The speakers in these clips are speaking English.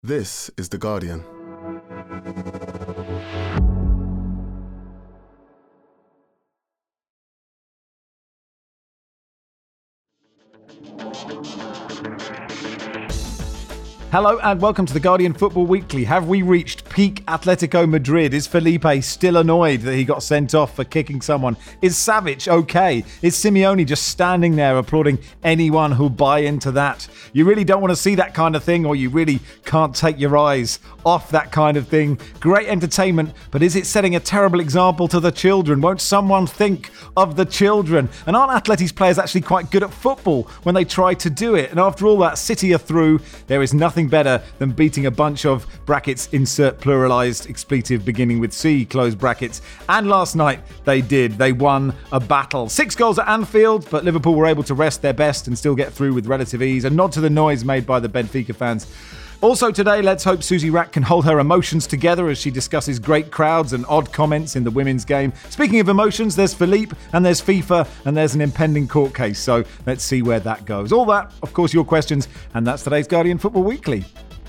This is The Guardian. Hello and welcome to The Guardian Football Weekly. Have we reached peak Atletico Madrid? Is Felipe still annoyed that he got sent off for kicking someone? Is Savic okay? Is Simeone just standing there applauding anyone who'll buy into that? You really don't want to see that kind of thing, or you really can't take your eyes off that kind of thing. Great entertainment, but is it setting a terrible example to the children? Won't someone think of the children? And aren't Atleti's players actually quite good at football when they try to do it? And after all that, City are through. There is nothing better than beating a bunch of brackets, insert pluralized expletive beginning with C, close brackets. And last night they did. They won a battle. 6 goals at Anfield, but Liverpool were able to rest their best and still get through with relative ease. A nod to the noise made by the Benfica fans. Also today, let's hope Susie Rack can hold her emotions together as she discusses great crowds and odd comments in the women's game. Speaking of emotions, there's Philippe and there's FIFA and there's an impending court case. So let's see where that goes. All that, of course, your questions. And that's today's Guardian Football Weekly.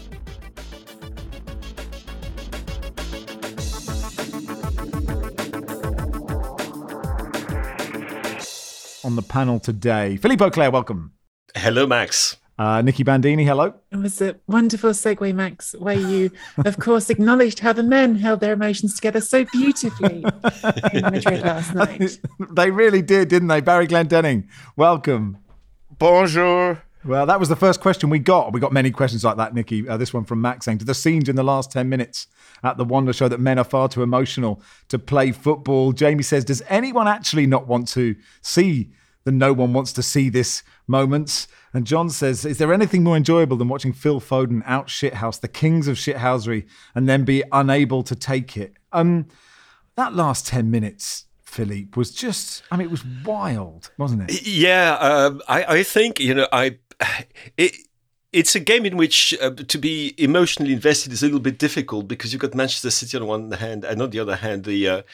On the panel today, Philippe Auclair, welcome. Hello, Max. Nikki Bandini, hello. It was a wonderful segue, Max, where you, of course, acknowledged how the men held their emotions together so beautifully in Madrid last night. They really did, didn't they? Barry Glendenning, welcome. Bonjour. Well, that was the first question we got. We got many questions like that, Nikki. This one from Max saying, do the scenes in the last 10 minutes at the Wonder show that men are far too emotional to play football? Jamie says, does anyone actually not want to see the no one wants to see this moments? And John says, is there anything more enjoyable than watching Phil Foden out shithouse the kings of shithousery and then be unable to take it? That last 10 minutes, Philippe, was just, it was wild, wasn't it? Yeah, I think, it's a game in which to be emotionally invested is a little bit difficult because you've got Manchester City on one hand and on the other hand, the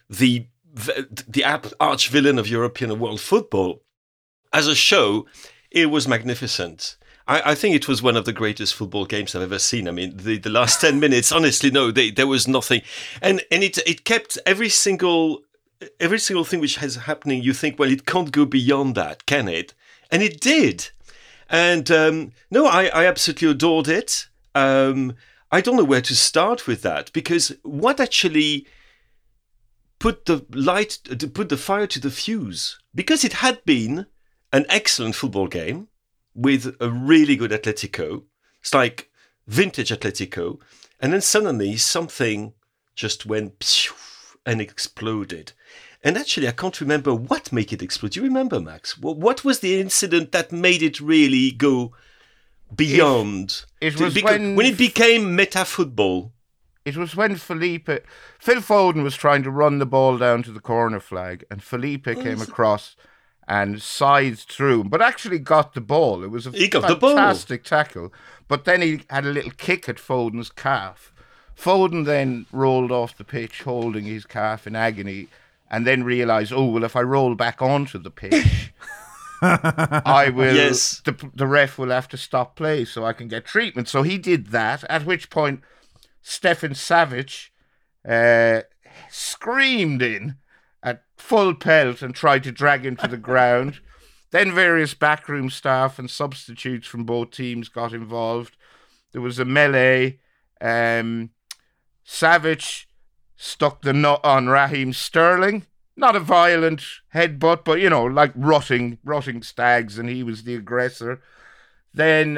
arch villain of European and world football. As a show, it was magnificent. I think it was one of the greatest football games I've ever seen. The last 10 minutes, honestly, no, there was nothing. And it kept every single thing which is happening, you think, well, it can't go beyond that, can it? And it did. And no, I absolutely adored it. I don't know where to start with that, because what actually put the fire to the fuse, because it had been an excellent football game with a really good Atletico. It's like vintage Atletico. And then suddenly something just went and exploded. And actually, I can't remember what made it explode. Do you remember, Max? What was the incident that made it really go beyond? It was when it became meta football. It was when Phil Foden was trying to run the ball down to the corner flag, and Felipe came across and scythed through, but actually got the ball. It was a fantastic tackle. But then he had a little kick at Foden's calf. Foden then rolled off the pitch holding his calf in agony, and then realised, if I roll back onto the pitch, I will. Yes. The ref will have to stop play so I can get treatment. So he did that, at which point Stefan Savic screamed in at full pelt and tried to drag him to the ground. Then various backroom staff and substitutes from both teams got involved. There was a melee. Savic stuck the nut on Raheem Sterling. Not a violent headbutt, but, like rutting stags, and he was the aggressor. Then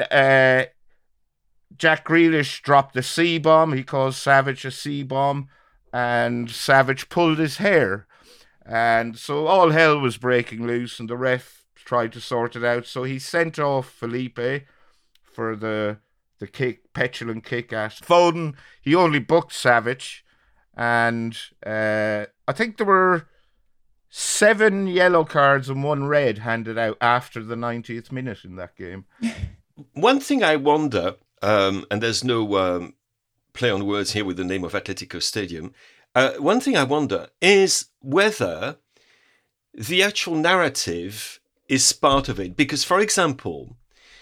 Jack Grealish dropped the C-bomb. He calls Savic a C-bomb, and Savic pulled his hair. And so all hell was breaking loose, and the ref tried to sort it out. So he sent off Felipe for the petulant kick at Foden. He only booked Savic, and I think there were 7 yellow cards and 1 red handed out after the 90th minute in that game. One thing I wonder, and there's no play on words here with the name of Atletico Stadium, one thing I wonder is whether the actual narrative is part of it. Because, for example,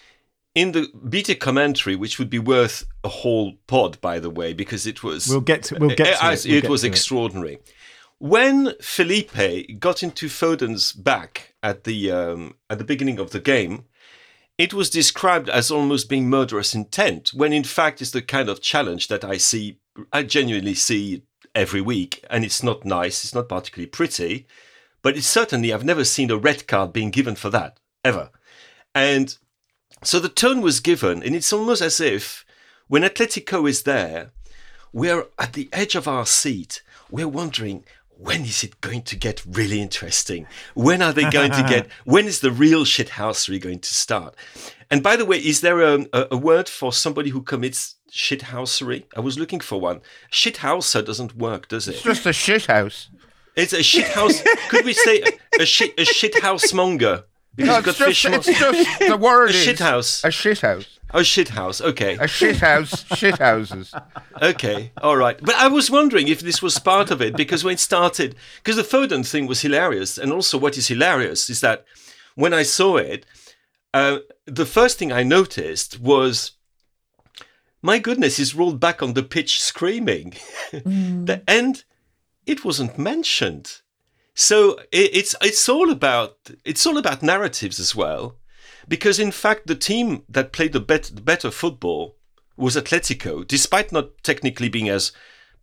in the BT commentary, which would be worth a whole pod, by the way, because it was it was extraordinary. When Felipe got into Foden's back at the beginning of the game, it was described as almost being murderous intent, when in fact it's the kind of challenge that I genuinely see every week, and it's not nice, it's not particularly pretty, but it's certainly, I've never seen a red card being given for that, ever. And so the tone was given, and it's almost as if when Atletico is there, we're at the edge of our seat, we're wondering, when is it going to get really interesting? When are they going to get, when is the real shithousery going to start? And by the way, is there a word for somebody who commits shithousery? I was looking for one. Shithouser doesn't work, does it? It's just a shithouse. It's a shithouse. Could we say a shithouse monger? Because it's just the word a shithouse. A shithouse. Oh, shithouse. Okay. A shithouse. Shithouses. Okay. All right. But I was wondering if this was part of it, because when it started, because the Foden thing was hilarious, and also what is hilarious is that when I saw it, the first thing I noticed was, my goodness, he's rolled back on the pitch screaming, and it wasn't mentioned. So it's all about narratives as well, because in fact the team that played the better football was Atletico, despite not technically being as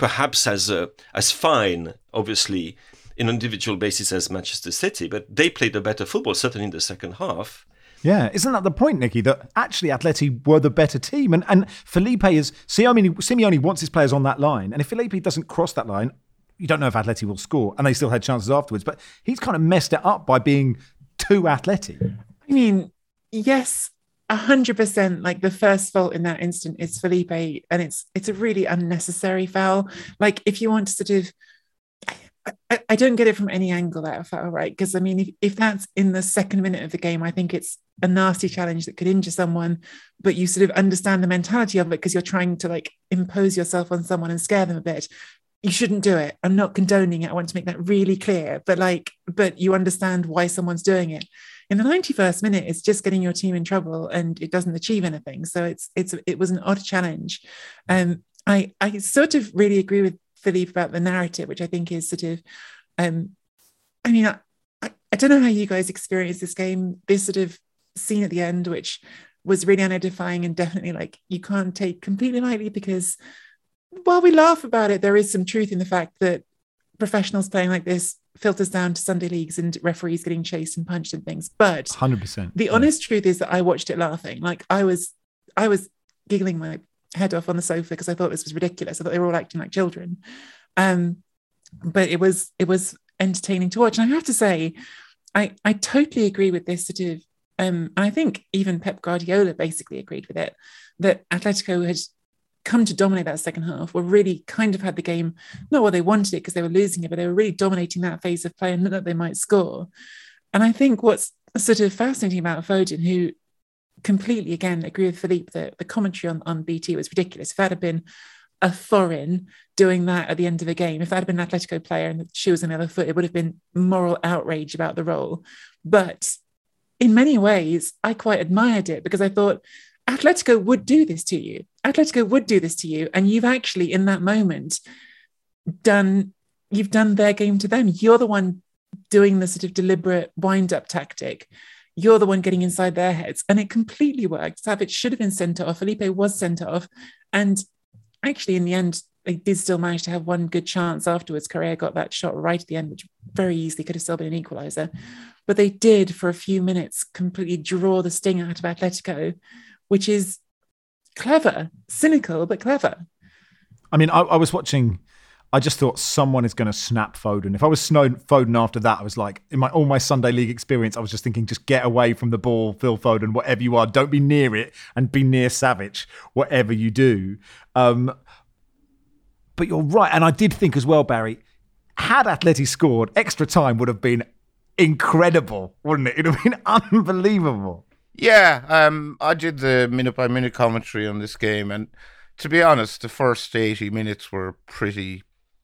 fine, obviously, in an individual basis as Manchester City, but they played the better football, certainly in the second half. Yeah, isn't that the point, Nicky, that actually Atleti were the better team? And Felipe Simeone wants his players on that line, and if Felipe doesn't cross that line, you don't know if Atleti will score, and they still had chances afterwards, but he's kind of messed it up by being too Atleti. I mean, yes, 100%. Like, the first fault in that instant is Felipe, and it's a really unnecessary foul. Like, if you want to sort of, I don't get it from any angle, that foul, right? Because I mean, if that's in the second minute of the game, I think it's a nasty challenge that could injure someone, but you sort of understand the mentality of it because you're trying to like impose yourself on someone and scare them a bit. You shouldn't do it. I'm not condoning it. I want to make that really clear. But you understand why someone's doing it. In the 91st minute, it's just getting your team in trouble, and it doesn't achieve anything. So it was an odd challenge. I sort of really agree with Philippe about the narrative, which I think is sort of, I don't know how you guys experience this game. This sort of scene at the end, which was really unedifying and definitely like you can't take completely lightly, because while we laugh about it, there is some truth in the fact that professionals playing like this filters down to Sunday leagues and referees getting chased and punched and things. But 100%. The honest truth is that I watched it laughing. Like I was giggling my head off on the sofa because I thought this was ridiculous. I thought they were all acting like children. But it was entertaining to watch. And I have to say, I totally agree with this sort of, and I think even Pep Guardiola basically agreed with it, that Atletico had come to dominate that second half, were really kind of had the game, not what they wanted it because they were losing it, but they were really dominating that phase of play and looked like they might score. And I think what's sort of fascinating about Foden, who completely, again, agree with Philippe that the commentary on BT was ridiculous. If that had been a foreign doing that at the end of the game, if that had been an Atletico player and the shoe was on the other foot, it would have been moral outrage about the role. But in many ways, I quite admired it because I thought, Atletico would do this to you. Atletico would do this to you. And you've actually, in that moment, you've done their game to them. You're the one doing the sort of deliberate wind-up tactic. You're the one getting inside their heads. And it completely worked. Savic should have been sent off. Felipe was sent off. And actually, in the end, they did still manage to have one good chance afterwards. Correa got that shot right at the end, which very easily could have still been an equaliser. But they did, for a few minutes, completely draw the sting out of Atletico, which is clever, cynical, but clever. I mean, I was watching, I just thought someone is going to snap Foden. If I was Foden after that, I was like, in all my Sunday league experience, I was just thinking, just get away from the ball, Phil Foden, whatever you are. Don't be near it and be near Savic, whatever you do. But you're right. And I did think as well, Barry, had Atleti scored, extra time would have been incredible, wouldn't it? It would have been unbelievable. Yeah, I did the minute-by-minute commentary on this game, and to be honest, the first 80 minutes were pretty,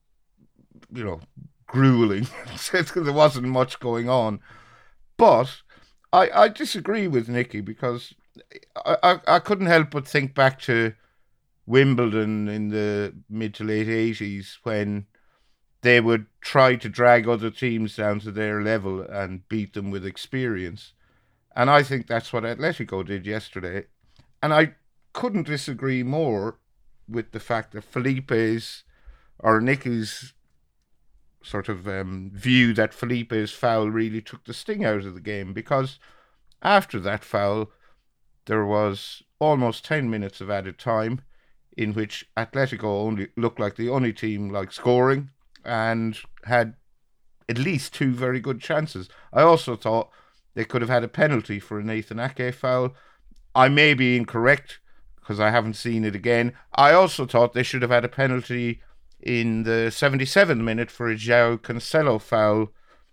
grueling, because there wasn't much going on. But I disagree with Nicky, because I couldn't help but think back to Wimbledon in the mid to late 80s when they would try to drag other teams down to their level and beat them with experience. And I think that's what Atletico did yesterday. And I couldn't disagree more with the fact that Felipe's or Nicky's sort of view that Felipe's foul really took the sting out of the game, because after that foul, there was almost 10 minutes of added time in which Atletico only looked like the only team like scoring and had at least 2 very good chances. I also thought they could have had a penalty for a Nathan Ake foul. I may be incorrect because I haven't seen it again. I also thought they should have had a penalty in the 77th minute for a João Cancelo foul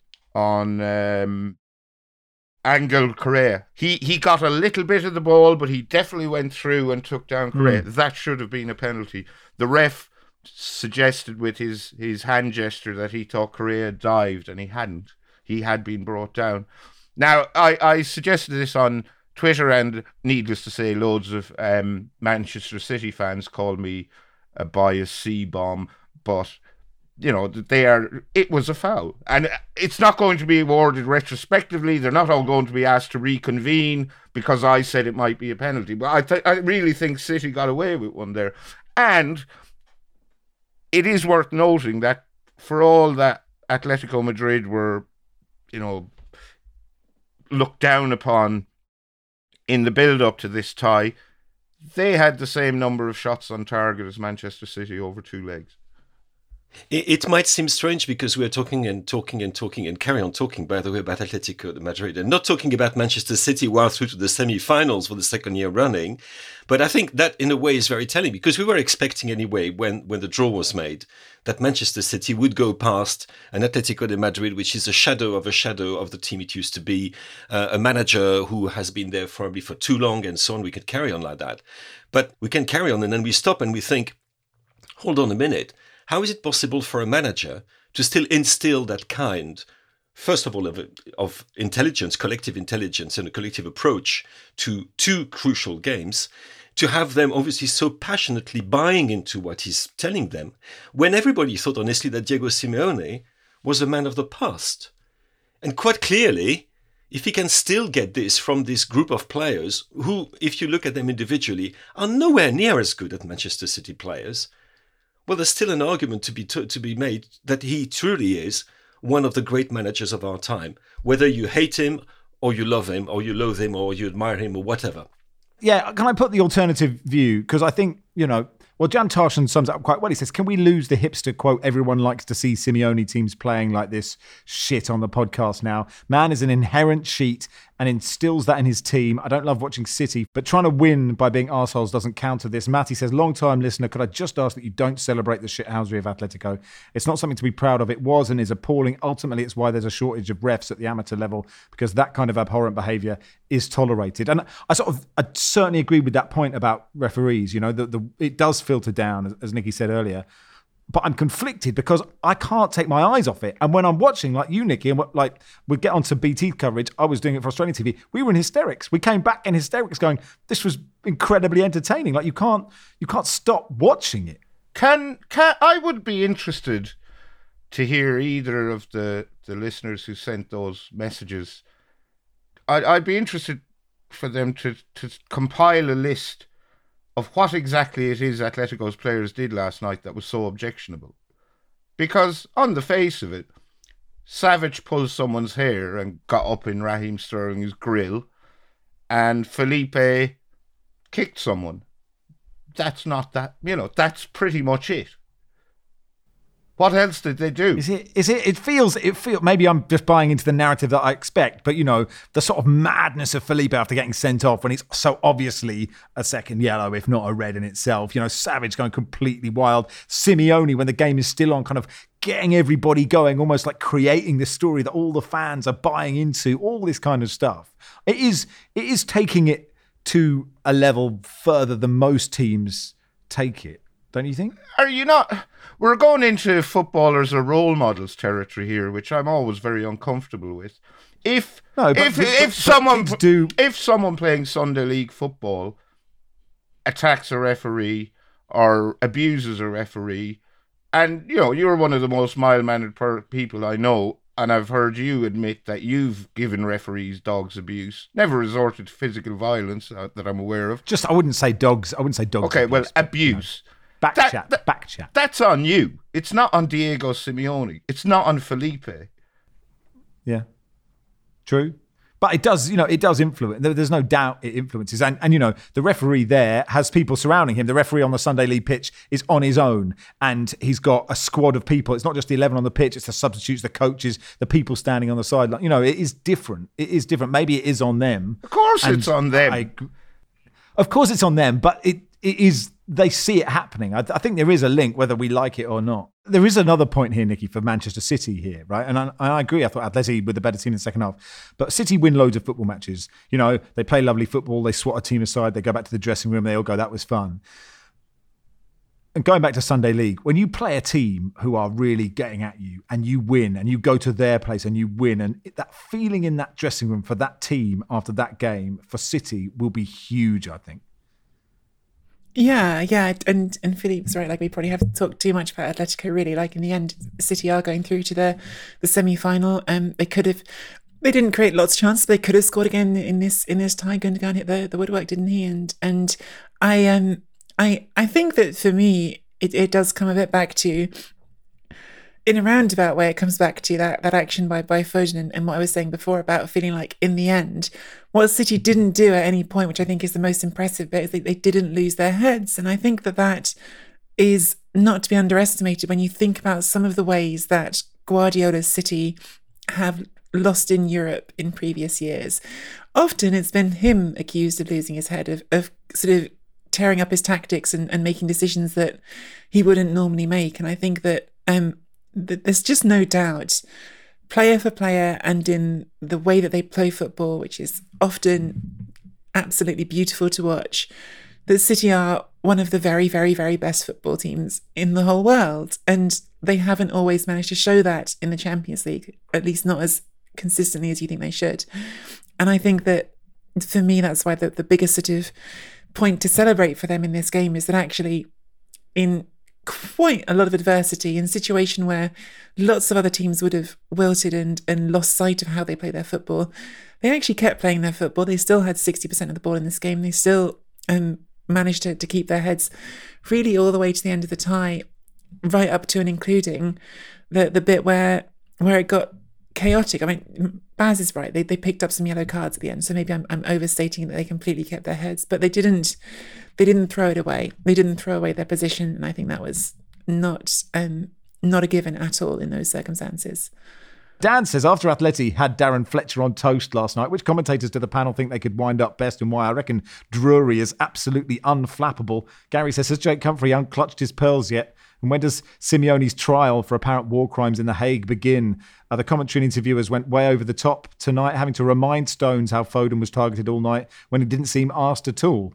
on Angel Correa. He got a little bit of the ball, but he definitely went through and took down Correa. That should have been a penalty. The ref suggested with his hand gesture that he thought Correa dived, and he hadn't. He had been brought down. Now, I suggested this on Twitter, and needless to say, loads of Manchester City fans called me a biased C-bomb, but you know, it was a foul, and it's not going to be awarded retrospectively. They're not all going to be asked to reconvene because I said it might be a penalty. But I really think City got away with one there. And it is worth noting that for all that Atletico Madrid were, you know, looked down upon in the build-up to this tie, they had the same number of shots on target as Manchester City over 2 legs. It might seem strange because we're talking and carry on talking, by the way, about Atletico de Madrid and not talking about Manchester City while through to the semi-finals for the second year running. But I think that in a way is very telling, because we were expecting anyway when the draw was made that Manchester City would go past an Atletico de Madrid, which is a shadow of the team it used to be, a manager who has been there probably for too long and so on. We could carry on like that. But we can carry on and then we stop and we think, hold on a minute. How is it possible for a manager to still instill that kind, first of all, of intelligence, collective intelligence, and a collective approach to 2 crucial games, to have them obviously so passionately buying into what he's telling them, when everybody thought, honestly, that Diego Simeone was a man of the past? And quite clearly, if he can still get this from this group of players who, if you look at them individually, are nowhere near as good as Manchester City players, well, there's still an argument to be made that he truly is one of the great managers of our time, whether you hate him or you love him or you loathe him or you admire him or whatever. Yeah, can I put the alternative view? Because I think, you know, well, Jan Tarshan sums it up quite well. He says, can we lose the hipster quote, everyone likes to see Simeone teams playing like this shit on the podcast now? Man is an inherent cheat and instills that in his team. I don't love watching City, but trying to win by being arseholes doesn't counter this. Matty says, long-time listener, could I just ask that you don't celebrate the shithousery of Atletico? It's not something to be proud of. It was and is appalling. Ultimately, it's why there's a shortage of refs at the amateur level, because that kind of abhorrent behaviour is tolerated. And I certainly agree with that point about referees. You know, it does filter down, as Nicky said earlier. But I'm conflicted because I can't take my eyes off it. And when I'm watching, like you, Nicky, and we'd get onto BT coverage, I was doing it for Australian TV, we were in hysterics. We came back in hysterics going, this was incredibly entertaining. Like you can't stop watching it. Can I would be interested to hear either of the listeners who sent those messages. I'd be interested for them to compile a list of what exactly it is Atletico's players did last night that was so objectionable. Because on the face of it, Savic pulled someone's hair and got up in Raheem Sterling's grill, and Felipe kicked someone. That's not that, that's pretty much it. What else did they do? It feels, maybe I'm just buying into the narrative that I expect, but the sort of madness of Felipe after getting sent off when he's so obviously a second yellow, if not a red in itself. Savic going completely wild. Simeone, when the game is still on, kind of getting everybody going, almost like creating this story that all the fans are buying into, all this kind of stuff. It is taking it to a level further than most teams take it. Don't you think? Are you not? We're going into footballers or role models territory here, which I'm always very uncomfortable with. If someone playing Sunday League football attacks a referee or abuses a referee, and you're one of the most mild-mannered people I know, and I've heard you admit that you've given referees dogs abuse, never resorted to physical violence that I'm aware of. I wouldn't say dogs. Okay, well, abuse. Back chat. That's on you. It's not on Diego Simeone. It's not on Felipe. Yeah, true. But it does influence. There's no doubt it influences. And the referee there has people surrounding him. The referee on the Sunday League pitch is on his own, and he's got a squad of people. It's not just the 11 on the pitch. It's the substitutes, the coaches, the people standing on the sideline. It is different. It is different. Maybe it is on them. Of course it's on them. Of course it's on them, but it is. They see it happening. I think there is a link, whether we like it or not. There is another point here, Nicky, for Manchester City here, right? And I agree. I thought Atleti were the better team in the second half. But City win loads of football matches. They play lovely football. They swat a team aside. They go back to the dressing room. They all go, that was fun. And going back to Sunday League, when you play a team who are really getting at you and you win and you go to their place and you win, and that feeling in that dressing room for that team after that game for City will be huge, I think. Yeah, and Philippe's right. Like, we probably haven't talked too much about Atletico, really. Like, in the end, City are going through to the semi-final. They didn't create lots of chances, but they could have scored again in this tie. Gundogan hit the woodwork, didn't he? And I think that for me, it does come a bit back to, in a roundabout way, it comes back to that action by Foden and what I was saying before about feeling like, in the end, what City didn't do at any point, which I think is the most impressive bit, is they didn't lose their heads. And I think that is not to be underestimated when you think about some of the ways that Guardiola's City have lost in Europe in previous years. Often it's been him accused of losing his head, of sort of tearing up his tactics and making decisions that he wouldn't normally make. And I think that there's just no doubt, player for player, and in the way that they play football, which is often absolutely beautiful to watch, that City are one of the very, very, very best football teams in the whole world. And they haven't always managed to show that in the Champions League, at least not as consistently as you think they should. And I think that, for me, that's why the biggest sort of point to celebrate for them in this game is that actually, in quite a lot of adversity, in a situation where lots of other teams would have wilted and lost sight of how they play their football, they actually kept playing their football. They still had 60% of the ball in this game. They still managed to keep their heads really all the way to the end of the tie, right up to and including the bit where it got chaotic. I mean, Baz is right. They picked up some yellow cards at the end, so maybe I'm overstating that they completely kept their heads, but they didn't throw it away. They didn't throw away their position, and I think that was not a given at all in those circumstances. Dan says, after Atleti had Darren Fletcher on toast last night, which commentators to the panel think they could wind up best and why? I reckon Drury is absolutely unflappable. Gary says, has Jake Humphrey unclutched his pearls yet? And when does Simeone's trial for apparent war crimes in The Hague begin? The commentary and interviewers went way over the top tonight, having to remind Stones how Foden was targeted all night when he didn't seem asked at all.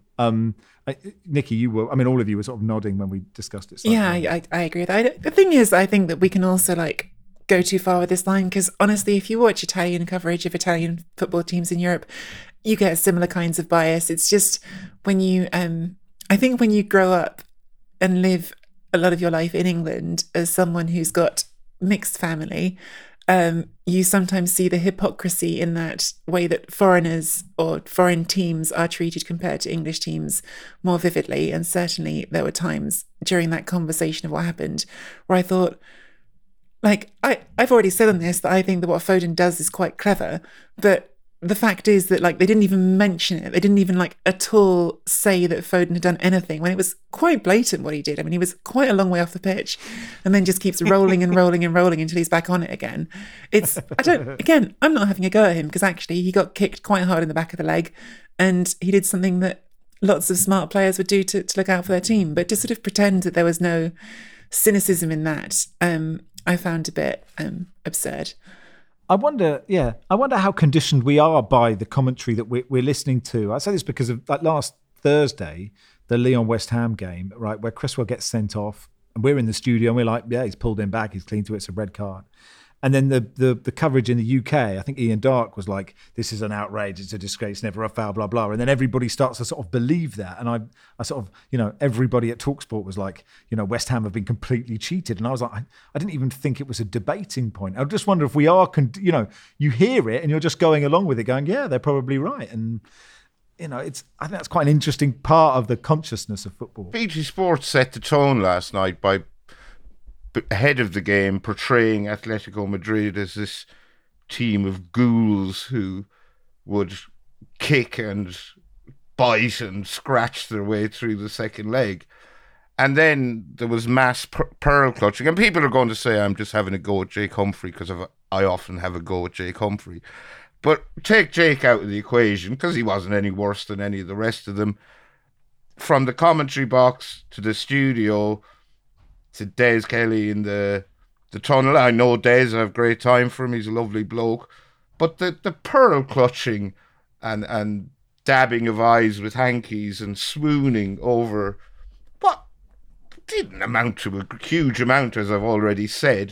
Nicky, all of you were sort of nodding when we discussed it. Yeah, I agree with that. The thing is, I think that we can also go too far with this line, because honestly, if you watch Italian coverage of Italian football teams in Europe, you get similar kinds of bias. It's just when you, I think when you grow up and live a lot of your life in England as someone who's got mixed family, you sometimes see the hypocrisy in that way that foreigners or foreign teams are treated compared to English teams more vividly. And certainly there were times during that conversation of what happened where I thought, I've already said on this that I think that what Foden does is quite clever, but the fact is that they didn't even mention it. They didn't even at all say that Foden had done anything when it was quite blatant what he did. I mean, he was quite a long way off the pitch and then just keeps rolling and rolling and rolling until he's back on it again. I'm not having a go at him, because actually he got kicked quite hard in the back of the leg and he did something that lots of smart players would do to look out for their team. But to sort of pretend that there was no cynicism in that, I found a bit absurd. I wonder how conditioned we are by the commentary that we're listening to. I say this because of last Thursday, the Lyon-West Ham game, right, where Cresswell gets sent off and we're in the studio and we're like, yeah, he's pulled him back, he's clean to it, it's a red card. And then the coverage in the UK, I think Ian Darke was like, this is an outrage, it's a disgrace, never a foul, blah, blah. And then everybody starts to sort of believe that. And I sort of, everybody at TalkSport was like, West Ham have been completely cheated. And I was like, I didn't even think it was a debating point. I just wonder if we are, you hear it and you're just going along with it going, yeah, they're probably right. And, I think that's quite an interesting part of the consciousness of football. BT Sports set the tone last night by, ahead of the game, portraying Atletico Madrid as this team of ghouls who would kick and bite and scratch their way through the second leg. And then there was mass pearl clutching. And people are going to say I'm just having a go at Jake Humphrey because I often have a go at Jake Humphrey. But take Jake out of the equation because he wasn't any worse than any of the rest of them. From the commentary box to the studio to Des Kelly in the tunnel. I know Des, I have great time for him. He's a lovely bloke. But the pearl clutching and dabbing of eyes with hankies and swooning over what didn't amount to a huge amount, as I've already said.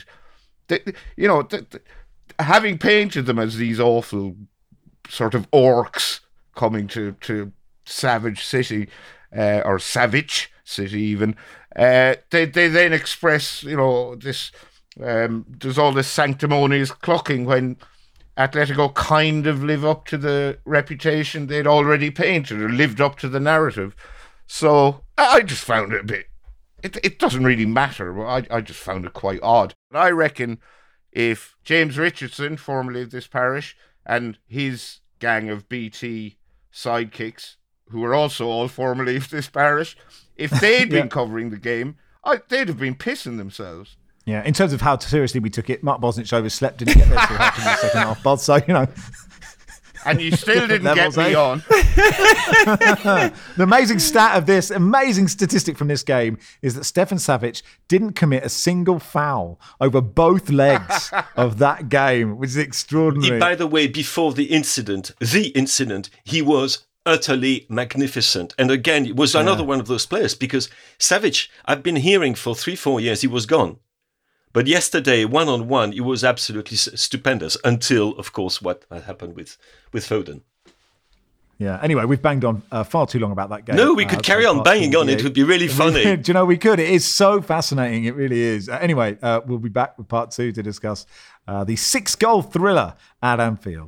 Having painted them as these awful sort of orcs coming to Savage City, or Savage City even, they then express, this, there's all this sanctimonious clucking when Atletico kind of live up to the reputation they'd already painted or lived up to the narrative. So I just found it a bit, it doesn't really matter, but I just found it quite odd. I reckon if James Richardson, formerly of this parish, and his gang of BT sidekicks, who were also all formerly of this parish, if they'd been covering the game, they'd have been pissing themselves. Yeah, in terms of how seriously we took it, Mark Bosnich overslept, didn't get there till half in the second half, Bod, so, And you still didn't get me on. The amazing statistic from this game is that Stefan Savic didn't commit a single foul over both legs of that game, which is extraordinary. By the way, before the incident, he was utterly magnificent. And again, it was another one of those players, because Savic, I've been hearing for 3-4 years he was gone. But yesterday, one-on-one, it was absolutely stupendous until, of course, what happened with Foden. Yeah, anyway, we've banged on far too long about that game. No, we could carry on banging on. It would be really funny. Do you know, we could. It is so fascinating. It really is. Anyway, we'll be back with part 2 to discuss the 6-goal thriller at Anfield.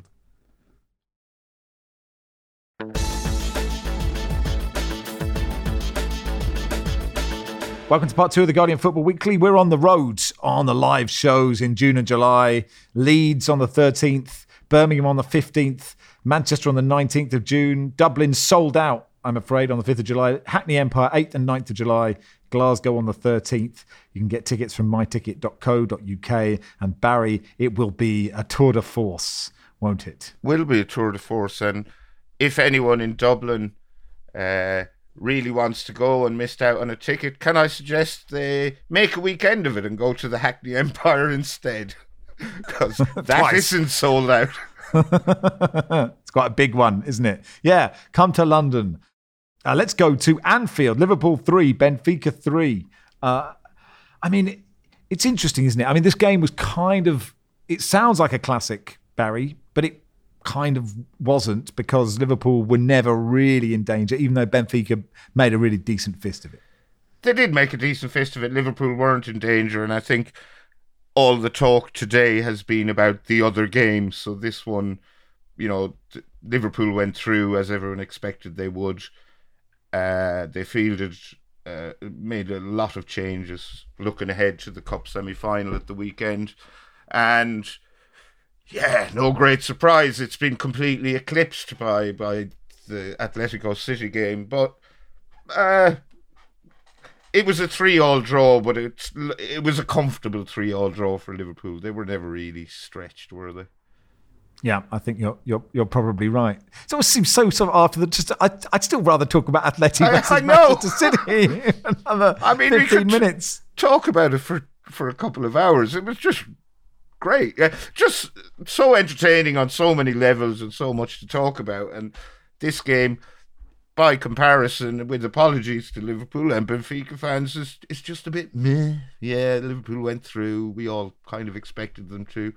Welcome to part 2 of the Guardian Football Weekly. We're on the road on the live shows in June and July. Leeds on the 13th, Birmingham on the 15th, Manchester on the 19th of June, Dublin sold out, I'm afraid, on the 5th of July, Hackney Empire 8th and 9th of July, Glasgow on the 13th. You can get tickets from myticket.co.uk, and Barry, it will be a tour de force, won't it? Will be a tour de force, and if anyone in Dublin really wants to go and missed out on a ticket, can I suggest they make a weekend of it and go to the Hackney Empire instead? Because that isn't sold out. It's quite a big one, isn't it? Yeah, come to London. Let's go to Anfield. Liverpool 3, Benfica 3. It's interesting, isn't it? I mean, this game was it sounds like a classic, Barry, but it kind of wasn't, because Liverpool were never really in danger, even though Benfica made a really decent fist of it. They did make a decent fist of it. Liverpool weren't in danger, and I think all the talk today has been about the other games. So this one, Liverpool went through as everyone expected they would. They fielded, made a lot of changes looking ahead to the Cup semi-final at the weekend, and yeah, no great surprise. It's been completely eclipsed by the Atletico City game. But it was a 3-3 draw, but it was a comfortable 3-3 draw for Liverpool. They were never really stretched, were they? Yeah, I think you're probably right. It always seems so sort of after the. I'd still rather talk about Atleti versus Manchester City. Another 15 minutes. Talk about it for a couple of hours. It was just great. Just so entertaining on so many levels and so much to talk about. And this game, by comparison, with apologies to Liverpool and Benfica fans, it's just a bit meh. Yeah, Liverpool went through. We all kind of expected them to.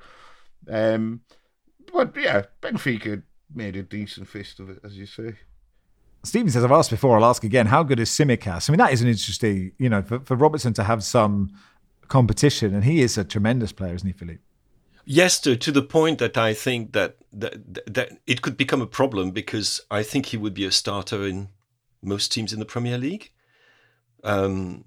But yeah, Benfica made a decent fist of it, as you say. Stephen says, I've asked before, I'll ask again, how good is Tsimikas? I mean, that is an interesting, for Robertson to have some competition, and he is a tremendous player, isn't he, Philippe? Yes, to the point that I think that it could become a problem, because I think he would be a starter in most teams in the Premier League. And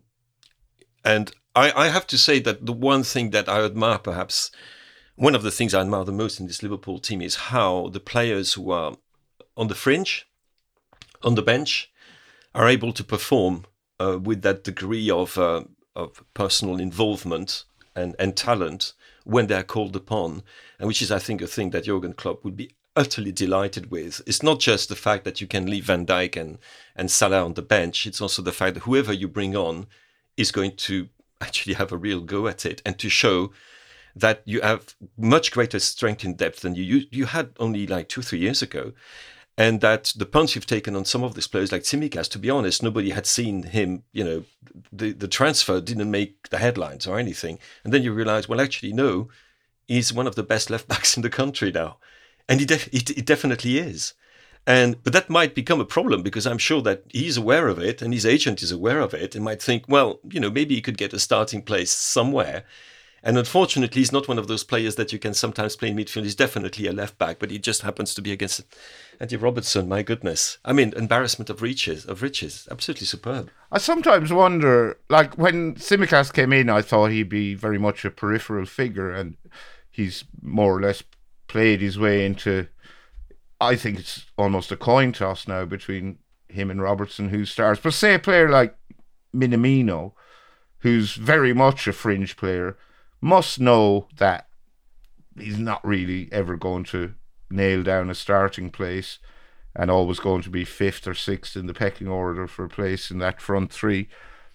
I have to say that the one thing that I admire, perhaps, one of the things I admire the most in this Liverpool team is how the players who are on the fringe, on the bench, are able to perform with that degree of personal involvement and talent when they're called upon, and which is, I think, a thing that Jurgen Klopp would be utterly delighted with. It's not just the fact that you can leave Van Dijk and Salah on the bench. It's also the fact that whoever you bring on is going to actually have a real go at it, and to show that you have much greater strength in depth than you had only like 2-3 years ago. And that the punch you've taken on some of these players like Tsimikas, to be honest, nobody had seen him, the transfer didn't make the headlines or anything. And then you realize, well, actually, no, he's one of the best left backs in the country now. And he definitely is. But that might become a problem, because I'm sure that he's aware of it and his agent is aware of it and might think, well, maybe he could get a starting place somewhere. And unfortunately, he's not one of those players that you can sometimes play in midfield. He's definitely a left back, but he just happens to be against Andy Robertson. My goodness. I mean, embarrassment of riches. Absolutely superb. I sometimes wonder, like when Tsimikas came in, I thought he'd be very much a peripheral figure, and he's more or less played his way into, I think it's almost a coin toss now between him and Robertson who starts. But say a player like Minamino, who's very much a fringe player, must know that he's not really ever going to nail down a starting place and always going to be 5th or 6th in the pecking order for a place in that front three.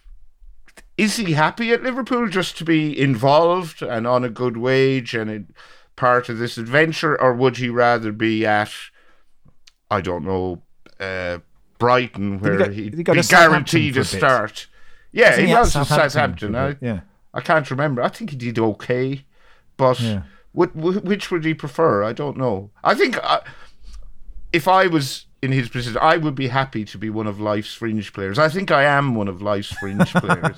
Is he happy at Liverpool just to be involved and on a good wage and part of this adventure, or would he rather be at, I don't know, Brighton, where he'd be guaranteed a start? Yeah, he was at Southampton. I can't remember. I think he did okay, but which would he prefer? I don't know. I think if I was in his position, I would be happy to be one of life's fringe players. I think I am one of life's fringe players.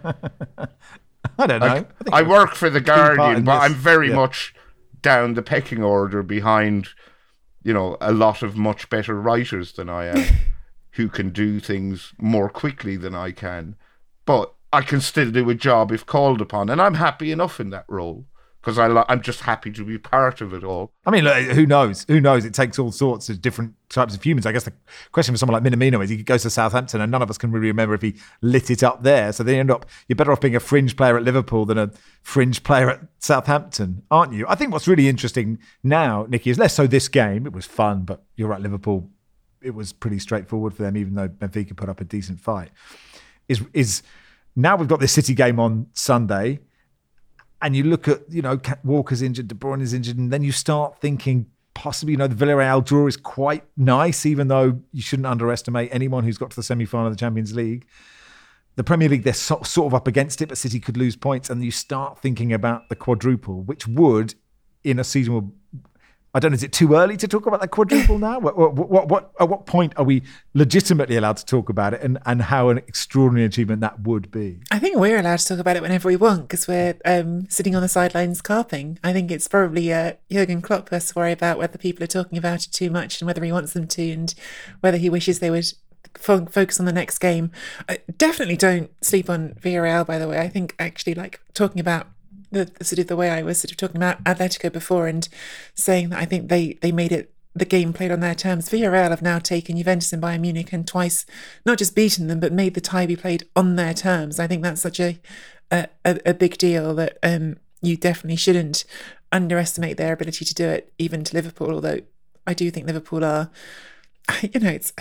I don't know. I work for The Guardian, but I'm very much down the pecking order behind, a lot of much better writers than I am who can do things more quickly than I can. But I can still do a job if called upon, and I'm happy enough in that role because I'm just happy to be part of it all. I mean, look, who knows? It takes all sorts of different types of humans. I guess the question for someone like Minamino is he goes to Southampton and none of us can really remember if he lit it up there. So they end up, you're better off being a fringe player at Liverpool than a fringe player at Southampton, aren't you? I think what's really interesting now, Nicky, is less so this game. It was fun, but you're right, Liverpool, it was pretty straightforward for them, even though Benfica put up a decent fight. Is now we've got this City game on Sunday, and you look at, Walker's injured, De Bruyne is injured, and then you start thinking possibly, the Villarreal draw is quite nice, even though you shouldn't underestimate anyone who's got to the semi-final of the Champions League. The Premier League, they're sort of up against it, but City could lose points, and you start thinking about the quadruple, which would, in a season where, I don't know, is it too early to talk about that quadruple now? At what point are we legitimately allowed to talk about it, and how an extraordinary achievement that would be? I think we're allowed to talk about it whenever we want because we're sitting on the sidelines carping. I think it's probably Jurgen Klopp who has to worry about whether people are talking about it too much and whether he wants them to, and whether he wishes they would focus on the next game. Definitely don't sleep on Villarreal, by the way. I think actually talking about the way I was sort of talking about Atletico before and saying that I think they made it, the game played on their terms. Villarreal have now taken Juventus and Bayern Munich and twice not just beaten them but made the tie be played on their terms. I think that's such a big deal that you definitely shouldn't underestimate their ability to do it, even to Liverpool, although I do think Liverpool are, it's,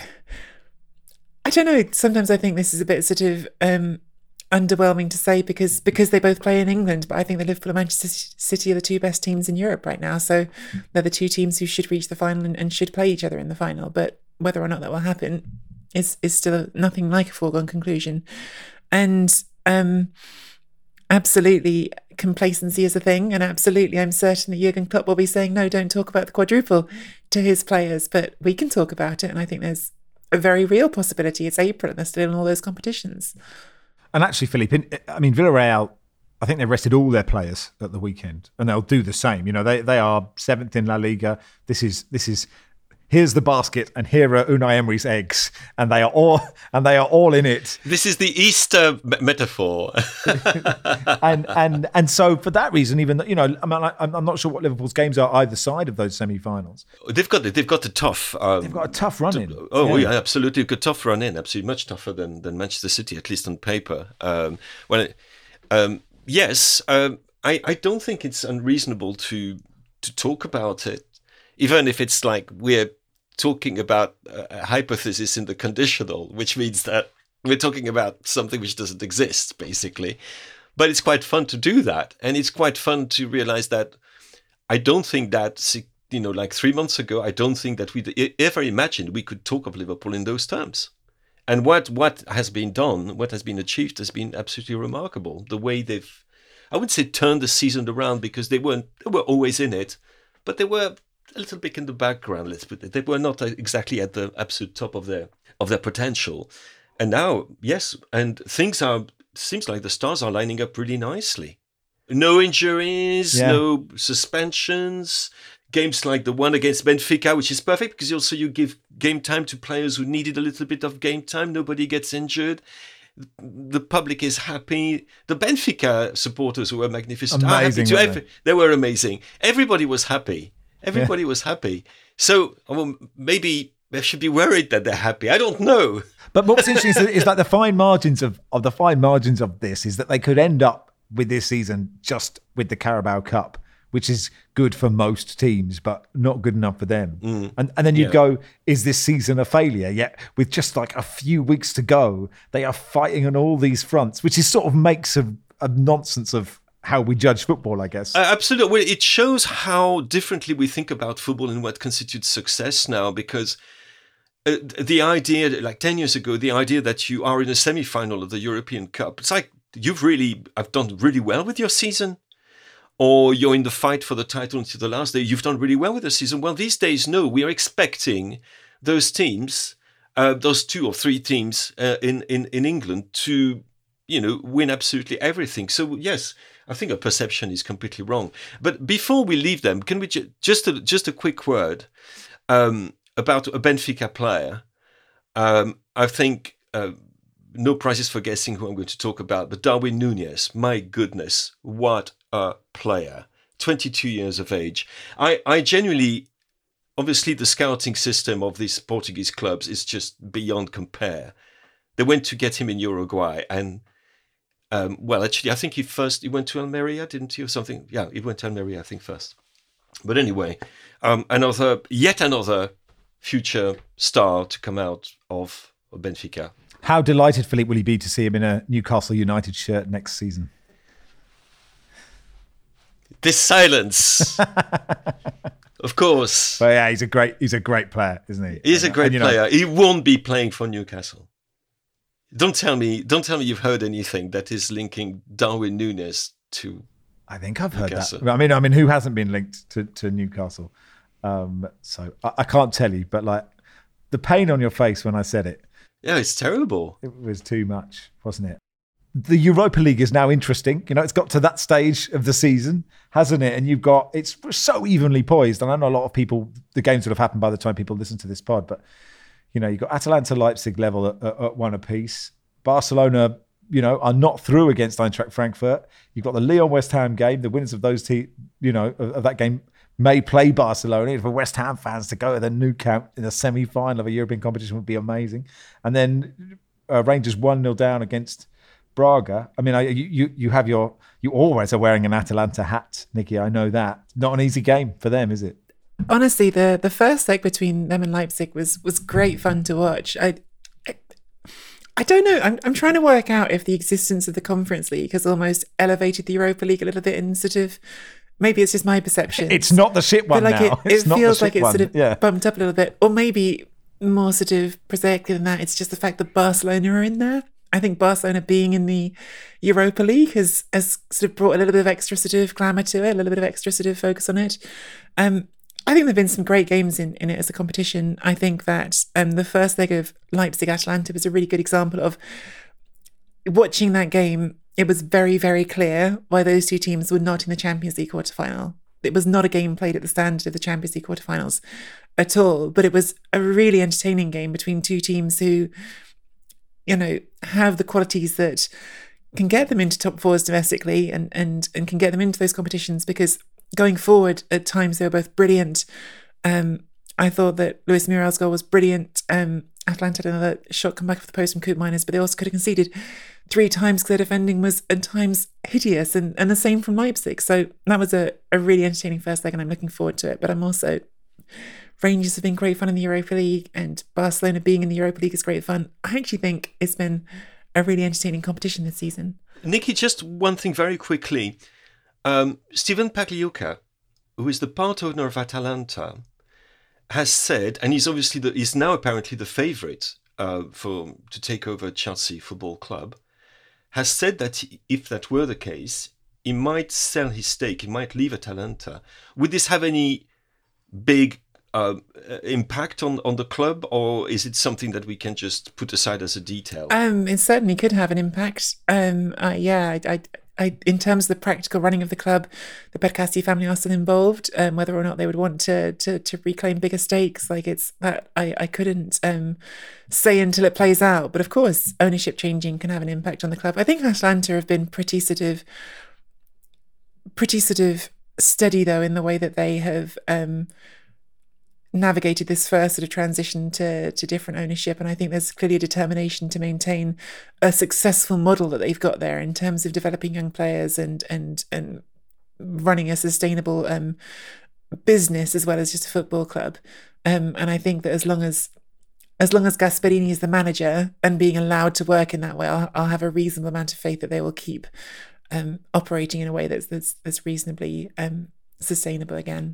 I don't know, sometimes I think this is a bit sort of underwhelming to say because they both play in England, but I think that Liverpool and Manchester City are the two best teams in Europe right now, so they're the two teams who should reach the final and should play each other in the final. But whether or not that will happen, is still nothing like a foregone conclusion. And absolutely, complacency is a thing, and absolutely, I'm certain that Jurgen Klopp will be saying, no, don't talk about the quadruple to his players, but we can talk about it, and I think there's a very real possibility. It's April and they're still in all those competitions. And actually, Philippe, I mean, Villarreal, I think they rested all their players at the weekend, and they'll do the same. You know, they are 7th in La Liga. This is here's the basket, and here are Unai Emery's eggs, and they are all in it. This is the Easter metaphor. and so for that reason, even, you know, I'm not sure what Liverpool's games are either side of those semi-finals. They've got a tough. They've got a tough run in. Yeah, absolutely, a tough run in. Absolutely, much tougher than Manchester City, at least on paper. Yes, I don't think it's unreasonable to talk about it, even if it's like we're talking about a hypothesis in the conditional, which means that we're talking about something which doesn't exist, basically. But it's quite fun to do that. And it's quite fun to realize that I don't think that, you know, like 3 months ago, I don't think that we'd ever imagined we could talk of Liverpool in those terms. And what has been done, what has been achieved, has been absolutely remarkable. The way they've, I wouldn't say turned the season around, because they were always in it, but they were a little bit in the background, let's put it. They were not exactly at the absolute top of their potential. And now, yes, and seems like the stars are lining up really nicely. No injuries, no suspensions, games like the one against Benfica, which is perfect because also you give game time to players who needed a little bit of game time. Nobody gets injured. The public is happy. The Benfica supporters who were magnificent. Amazing, they were amazing. Everybody was happy. Was happy. So maybe they should be worried that they're happy. I don't know. But what's interesting is that the fine margins of this is that they could end up with this season just with the Carabao Cup, which is good for most teams, but not good enough for them. And then you'd go, is this season a failure? Yet with just like a few weeks to go, they are fighting on all these fronts, which is sort of makes a nonsense of how we judge football, I guess. Absolutely. Well, it shows how differently we think about football and what constitutes success now, because the idea, like 10 years ago, the idea that you are in a semi-final of the European Cup, it's like I've done really well with your season, or you're in the fight for the title until the last day, you've done really well with the season. Well, these days, no, we are expecting those teams, those 2 or 3 teams in England to, you know, win absolutely everything. So yes, I think our perception is completely wrong. But before we leave them, can we just a quick word about a Benfica player? I think no prizes for guessing who I'm going to talk about, but Darwin Núñez, my goodness, what a player. 22 years of age. I genuinely, obviously the scouting system of these Portuguese clubs is just beyond compare. They went to get him in Uruguay, and actually, I think he went to Almeria, didn't he, or something? Yeah, he went to Almeria, I think, first. But anyway, yet another future star to come out of Benfica. How delighted, Philippe, will he be to see him in a Newcastle United shirt next season? This silence. Of course. But yeah, he's a great player, isn't he? He's a great player. He won't be playing for Newcastle. Don't tell me you've heard anything that is linking Darwin Núñez to. I think I've heard Newcastle. that. I mean, who hasn't been linked to Newcastle? So I can't tell you, but like the pain on your face when I said it. Yeah, it's terrible. It was too much, wasn't it? The Europa League is now interesting. You know, it's got to that stage of the season, hasn't it? And it's so evenly poised. And I know a lot of people, the games will have happened by the time people listen to this pod, but you know, you've got Atalanta, Leipzig level at 1 apiece. Barcelona, you know, are not through against Eintracht Frankfurt. You've got the Lyon West Ham game. The winners of those of that game may play Barcelona. For West Ham fans to go to the Nou Camp in the semi-final of a European competition would be amazing. And then Rangers 1-0 down against Braga. I mean, you always are wearing an Atalanta hat, Nikki. I know that. Not an easy game for them, is it? Honestly, the first leg between them and Leipzig was great fun to watch. I don't know. I'm trying to work out if the existence of the Conference League has almost elevated the Europa League a little bit in sort of. Maybe it's just my perception. It's not the shit one now. It feels like it's sort of bumped up a little bit. Or maybe more sort of prosaically than that. It's just the fact that Barcelona are in there. I think Barcelona being in the Europa League has sort of brought a little bit of extra sort of glamour to it, a little bit of extra sort of focus on it. I think there have been some great games in it as a competition. I think that the first leg of Leipzig-Atalanta was a really good example of watching that game. It was very, very clear why those two teams were not in the Champions League quarterfinal. It was not a game played at the standard of the Champions League quarterfinals at all, but it was a really entertaining game between two teams who, you know, have the qualities that can get them into top fours domestically and can get them into those competitions, because going forward at times they were both brilliant. I thought that Luis Muriel's goal was brilliant. Atalanta had another shot come back off the post from Koopmeiners, but they also could have conceded 3 times because their defending was at times hideous, and the same from Leipzig. So that was a really entertaining first leg, and I'm looking forward to it. But I'm also, Rangers have been great fun in the Europa League, and Barcelona being in the Europa League is great fun. I actually think it's been a really entertaining competition this season. Nikki, just one thing very quickly. Steven Pagliuca, who is the part owner of Atalanta, has said, and he's obviously he's now apparently the favourite to take over Chelsea Football Club, has said that if that were the case, he might sell his stake, he might leave Atalanta. Would this have any big impact on the club, or is it something that we can just put aside as a detail? It certainly could have an impact. I in terms of the practical running of the club, the Percassi family are still involved. Whether or not they would want to reclaim bigger stakes, like it's that I couldn't say until it plays out. But of course, ownership changing can have an impact on the club. I think Atalanta have been pretty sort of steady though in the way that they have navigated this first sort of transition to different ownership, and I think there's clearly a determination to maintain a successful model that they've got there in terms of developing young players and running a sustainable business as well as just a football club. And I think that as long as Gasperini is the manager and being allowed to work in that way, I'll have a reasonable amount of faith that they will keep operating in a way that's reasonably sustainable again.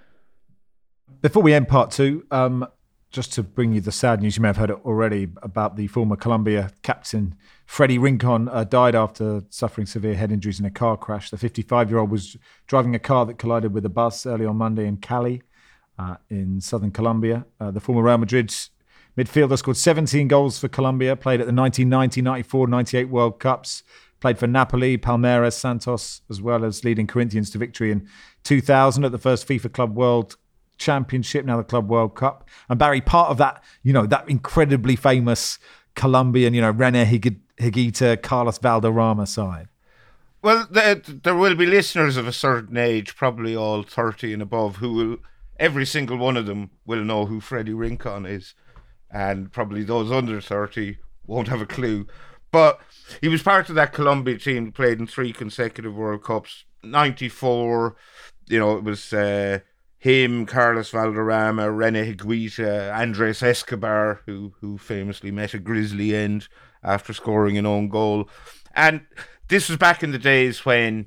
Before we end part 2, just to bring you the sad news, you may have heard it already, about the former Colombia captain, Freddy Rincon, died after suffering severe head injuries in a car crash. The 55-year-old was driving a car that collided with a bus early on Monday in Cali, in southern Colombia. The former Real Madrid midfielder scored 17 goals for Colombia, played at the 1990, 94, 98 World Cups, played for Napoli, Palmeiras, Santos, as well as leading Corinthians to victory in 2000 at the first FIFA Club World Championship, now the Club World Cup. And Barry, part of that, that incredibly famous Colombian, René Higuita, Carlos Valderrama side. Well, there will be listeners of a certain age, probably all 30 and above, who will, every single one of them will know who Freddy Rincon is. And probably those under 30 won't have a clue. But he was part of that Colombia team that played in 3 consecutive World Cups. 94, it was him, Carlos Valderrama, René Higuita, Andres Escobar, who famously met a grisly end after scoring an own goal. And this was back in the days when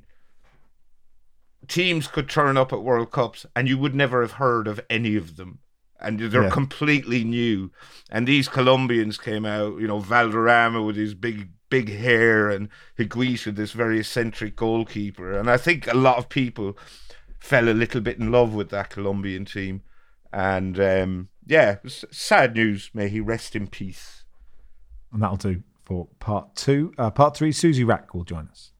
teams could turn up at World Cups and you would never have heard of any of them. And they're completely new. And these Colombians came out, Valderrama with his big hair, and Higuita, this very eccentric goalkeeper. And I think a lot of people fell a little bit in love with that Colombian team. And sad news. May he rest in peace. And that'll do for part 2. Part 3, Susie Rack will join us.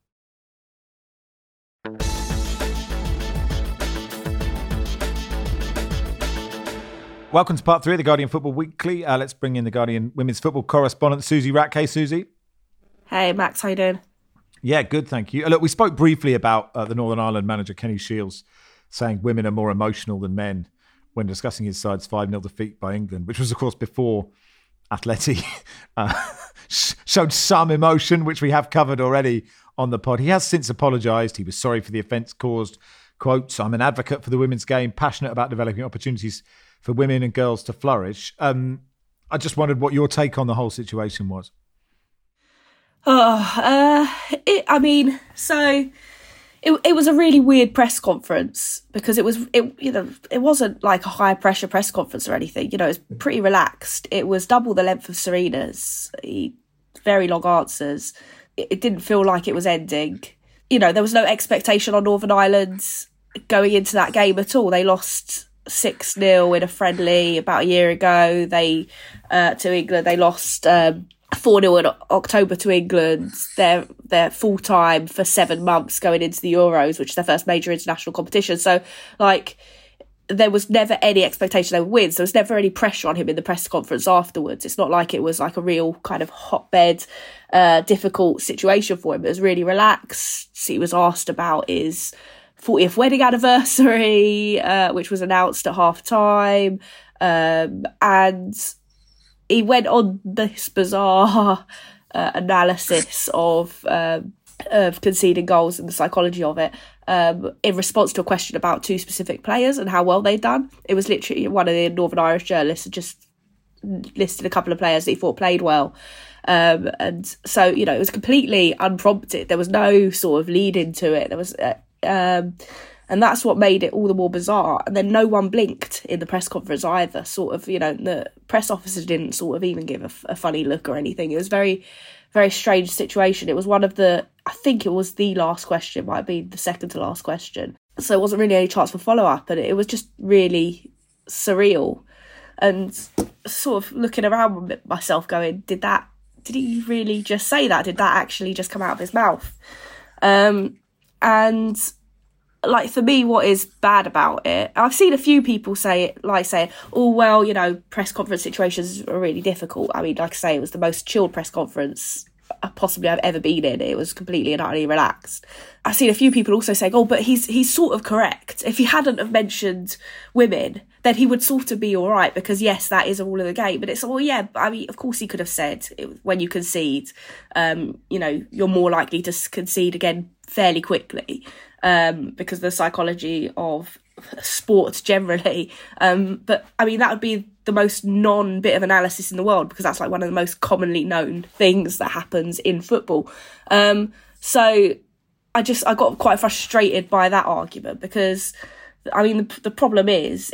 Welcome to part 3 of the Guardian Football Weekly. Let's bring in the Guardian women's football correspondent, Susie Rack. Hey, Susie. Hey, Max. How you doing? Yeah, good, thank you. Look, we spoke briefly about the Northern Ireland manager, Kenny Shields, saying women are more emotional than men when discussing his side's 5-0 defeat by England, which was, of course, before Atleti showed some emotion, which we have covered already on the pod. He has since apologised. He was sorry for the offence caused. Quotes, I'm an advocate for the women's game, passionate about developing opportunities for women and girls to flourish. I just wondered what your take on the whole situation was. So, It was a really weird press conference because it wasn't like a high pressure press conference or anything. You know, it was pretty relaxed. It was double the length of Serena's. Very long answers. It didn't feel like it was ending. You know, there was no expectation on Northern Ireland going into that game at all. They lost 6-0 in a friendly about a year ago. To England. They lost 4-0 in October to England. They're full time for 7 months going into the Euros, which is their first major international competition. So, like, there was never any expectation they would win. So there was never any pressure on him in the press conference afterwards. It's not like it was like a real kind of hotbed, difficult situation for him. It was really relaxed. He was asked about his 40th wedding anniversary, which was announced at half time, and he went on this bizarre analysis of conceding goals and the psychology of it in response to a question about 2 specific players and how well they'd done. It was literally one of the Northern Irish journalists had just listed a couple of players that he thought played well. And so, you know, it was completely unprompted. There was no sort of lead into it. There was... and that's what made it all the more bizarre. And then no one blinked in the press conference either. Sort of, you know, the press officer didn't sort of even give a funny look or anything. It was very, very strange situation. It was one of the, I think it was the last question, might be the second to last question. So it wasn't really any chance for follow-up. And it was just really surreal. And sort of looking around myself going, did he really just say that? Did that actually just come out of his mouth? And like, for me, what is bad about it, I've seen a few people say it, like saying, oh, well, you know, press conference situations are really difficult. I mean, like I say, it was the most chilled press conference possibly I've ever been in. It was completely and utterly relaxed. I've seen a few people also saying, oh, but he's sort of correct. If he hadn't have mentioned women, then he would sort of be all right, because yes, that is a rule of the game. But it's, well, yeah, I mean, of course he could have said when you concede, you know, you're more likely to concede again fairly quickly, because of the psychology of sports generally. But I mean, that would be the most non-bit of analysis in the world, because that's like one of the most commonly known things that happens in football. So I got quite frustrated by that argument, because I mean, the problem is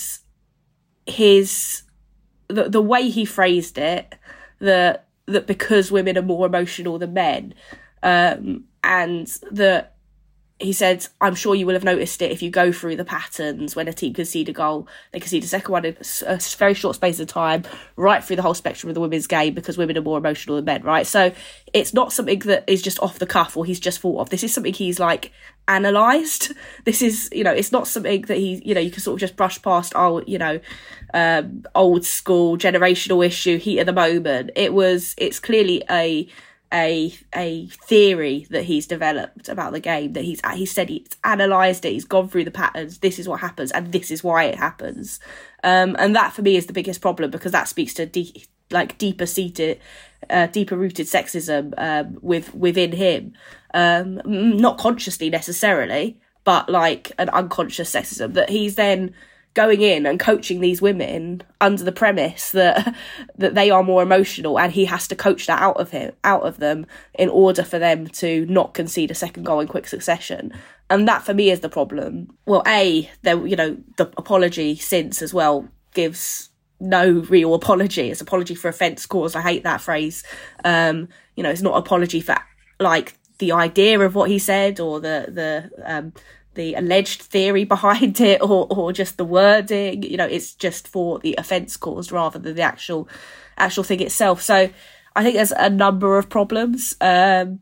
the way he phrased it, that because women are more emotional than men, and that he said, I'm sure you will have noticed it if you go through the patterns. When a team concede a goal, they concede a second one in a very short space of time, right through the whole spectrum of the women's game, because women are more emotional than men, right? So it's not something that is just off the cuff or he's just thought of. This is something he's like analysed. This is, you know, it's not something that he, you know, you can sort of just brush past, oh, you know, old school generational issue, heat of the moment. It's clearly a theory that he's developed about the game, that he said he's analysed it, he's gone through the patterns, this is what happens and this is why it happens, and that for me is the biggest problem, because that speaks to deeper rooted sexism within him, not consciously necessarily, but like an unconscious sexism that he's then going in and coaching these women under the premise that they are more emotional, and he has to coach that out of them in order for them to not concede a second goal in quick succession. And that for me is the problem. Well, the apology since as well gives no real apology. It's apology for offence caused. I hate that phrase. It's not apology for like the idea of what he said or the alleged theory behind it, or just the wording. You know, it's just for the offence caused rather than the actual thing itself. So I think there's a number of problems, and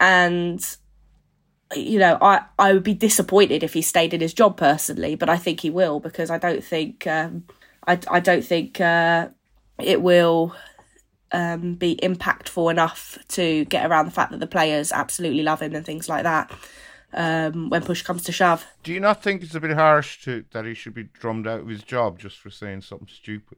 you know, I would be disappointed if he stayed in his job personally, but I think he will, because I don't think it will be impactful enough to get around the fact that the players absolutely love him and things like that. When push comes to shove. Do you not think it's a bit harsh that he should be drummed out of his job just for saying something stupid?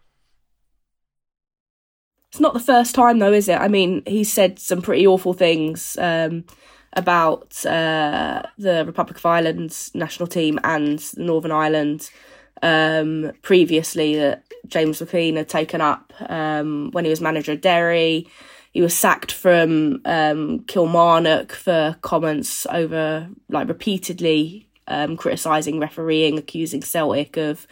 It's not the first time though, is it? I mean, he's said some pretty awful things about the Republic of Ireland's national team and Northern Ireland previously, that James McLean had taken up when he was manager of Derry. He was sacked from Kilmarnock for comments over, like, repeatedly criticising refereeing, accusing Celtic of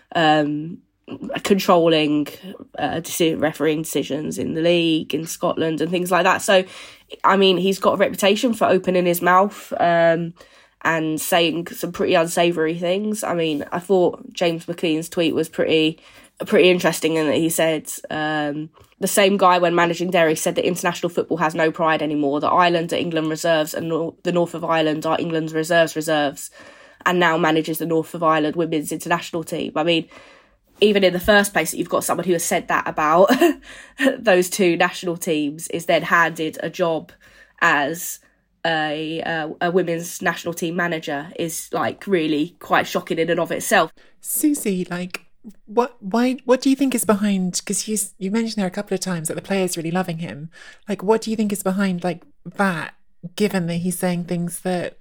controlling refereeing decisions in the league, in Scotland and things like that. So, I mean, he's got a reputation for opening his mouth and saying some pretty unsavoury things. I mean, I thought James McLean's tweet was pretty interesting in that he said the same guy when managing Derry said that international football has no pride anymore, that Ireland are England reserves and the north of Ireland are England's reserves, and now manages the north of Ireland women's international team. I mean, even in the first place, that you've got someone who has said that about those two national teams is then handed a job as a women's national team manager is, like, really quite shocking in and of itself. Susie, like, what do you think is behind, because you mentioned there a couple of times that the players really loving him, like, what do you think is behind, like, that, given that he's saying things that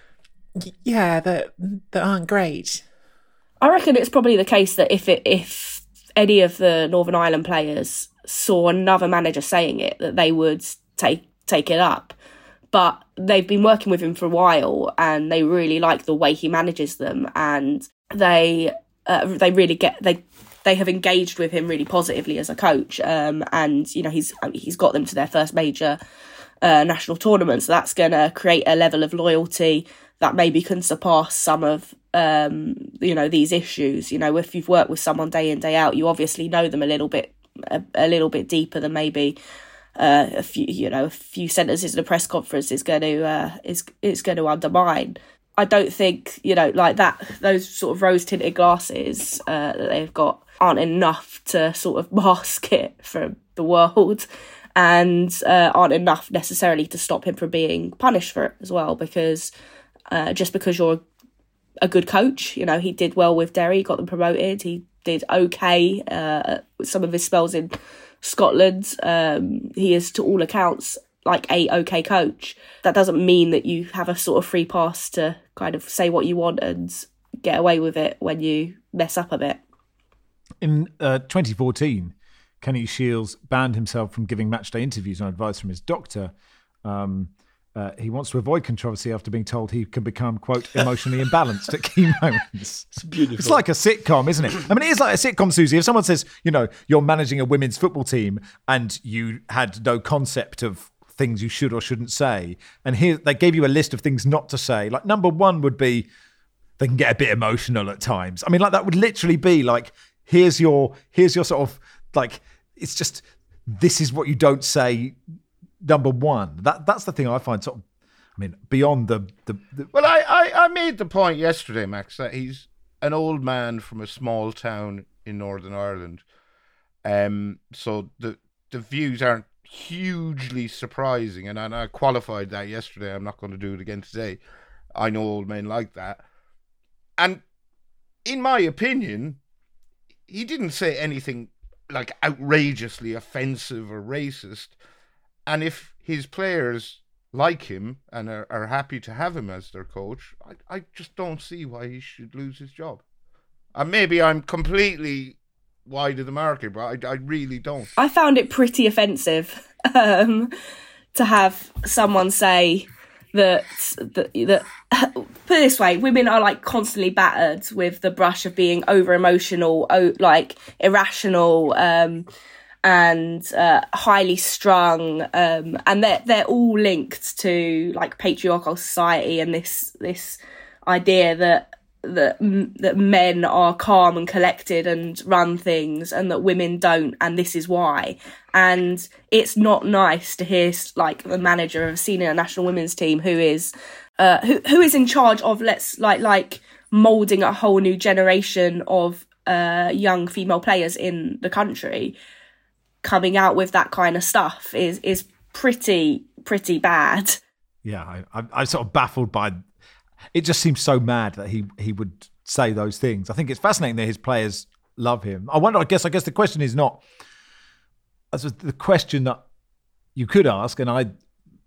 aren't great? I reckon it's probably the case that if any of the Northern Ireland players saw another manager saying it, that they would take it up. But they've been working with him for a while and they really like the way he manages them, and they really they have engaged with him really positively as a coach, and you know he's got them to their first major national tournament, so that's going to create a level of loyalty that maybe can surpass some of these issues. You know, if you've worked with someone day in day out, you obviously know them a little bit deeper than maybe a few sentences in a press conference is going to undermine. I don't think, like that, those sort of rose-tinted glasses that they've got aren't enough to sort of mask it from the world, and aren't enough necessarily to stop him from being punished for it as well, because just because you're a good coach, he did well with Derry, got them promoted, he did okay with some of his spells in Scotland. He is, to all accounts, like a okay coach. That doesn't mean that you have a sort of free pass to kind of say what you want and get away with it when you mess up a bit. In 2014, Kenny Shiels banned himself from giving matchday interviews on advice from his doctor. He wants to avoid controversy after being told he can become, quote, emotionally imbalanced at key moments. It's beautiful. It's like a sitcom, isn't it? I mean, it is like a sitcom, Susie. If someone says, you're managing a women's football team and you had no concept of things you should or shouldn't say, and here they gave you a list of things not to say, like number one would be they can get a bit emotional at times. I mean, like that would literally be like, here's your sort of, like, it's just, this is what you don't say. Number one, that's the thing I find sort of, I mean, beyond the Well, I made the point yesterday, Max, that he's an old man from a small town in Northern Ireland. So the views aren't hugely surprising, and I qualified that yesterday. I'm not going to do it again today. I know old men like that. And in my opinion, he didn't say anything like outrageously offensive or racist. And if his players like him and are happy to have him as their coach, I just don't see why he should lose his job. And maybe I'm completely wide of the market, but I really don't. I found it pretty offensive to have someone say that put it this way, women are like constantly battered with the brush of being over emotional, like irrational, and highly strung, and they're all linked to like patriarchal society and this idea that men are calm and collected and run things, and that women don't, and this is why. And it's not nice to hear like the manager of a senior national women's team who is in charge of like moulding a whole new generation of young female players in the country, coming out with that kind of stuff is pretty bad. Yeah, I'm sort of baffled by. It just seems so mad that he would say those things. I think it's fascinating that his players love him. I guess the question is not. The question that you could ask, and I'm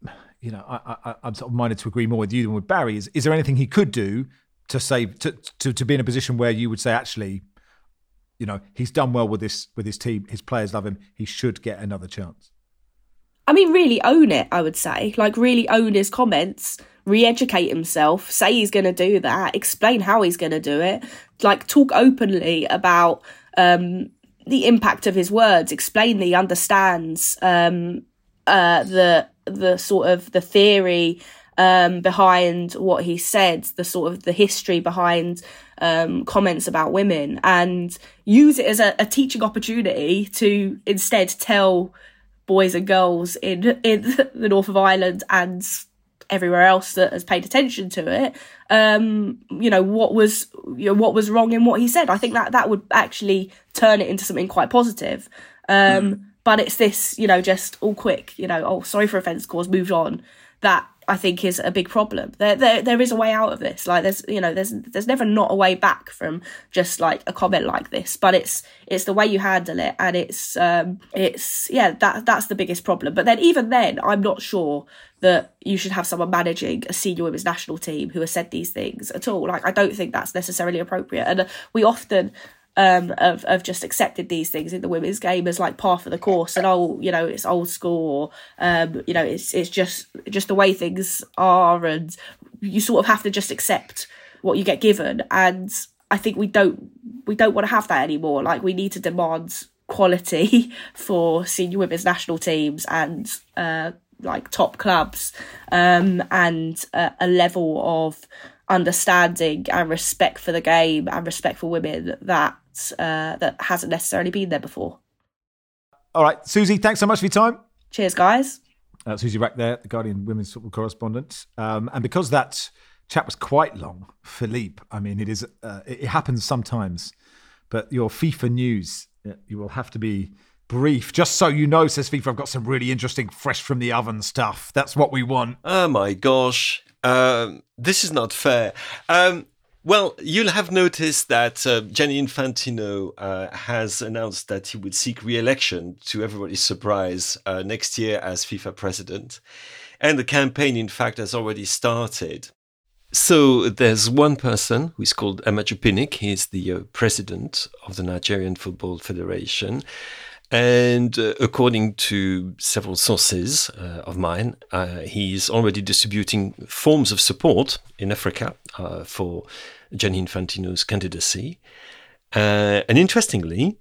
sort of minded to agree more with you than with Barry. Is there anything he could do to save to be in a position where you would say, actually, he's done well with his team, his players love him, he should get another chance? I mean, really own it, I would say. Like, really own his comments, re-educate himself, say he's going to do that, explain how he's going to do it, like, talk openly about the impact of his words, explain that he understands the sort of the theory behind what he said, the sort of the history behind comments about women, and use it as a teaching opportunity to instead tell boys and girls in the north of Ireland and everywhere else that has paid attention to it, what was wrong in what he said. I think that would actually turn it into something quite positive. But it's this, just all quick, sorry for offence caused, moved on. That I think is a big problem. There is a way out of this. Like there's never not a way back from just like a comment like this. But it's the way you handle it, and that's the biggest problem. But then even then, I'm not sure that you should have someone managing a senior women's national team who has said these things at all. Like I don't think that's necessarily appropriate, and we often of just accepted these things in the women's game as like par for the course, and it's old school, or it's just the way things are, and you sort of have to just accept what you get given. And I think we don't want to have that anymore. Like we need to demand quality for senior women's national teams and like top clubs, and a level of understanding and respect for the game and respect for women that hasn't necessarily been there before. All right, Susie, thanks so much for your time. Cheers, guys. Susie Wrack there, the Guardian women's football correspondent. And because that chat was quite long, Philippe, I mean, it happens sometimes, but your FIFA news, you will have to be brief. Just so you know, says FIFA, I've got some really interesting, fresh from the oven stuff. That's what we want. Oh my gosh. This is not fair. Well, you'll have noticed that Gianni Infantino has announced that he would seek re-election, to everybody's surprise, next year as FIFA president. And the campaign, in fact, has already started. So there's one person who is called Amaju Pinnick. He's the president of the Nigerian Football Federation. And according to several sources of mine, he's already distributing forms of support in Africa for Gianni Infantino's candidacy. And interestingly,